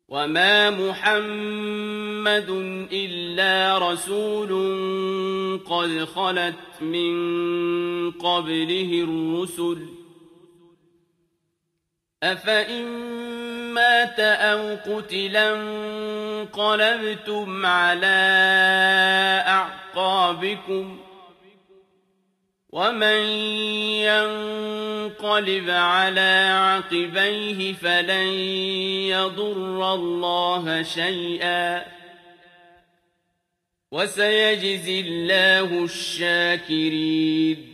وما محمد إلا رسول قد خلت من قبله الرسل أفإن مات أو قتلا انقلبتم على أعقابكم ومن ينقلب على عقبيه فلن يضر الله شيئا وسيجزي الله الشاكرين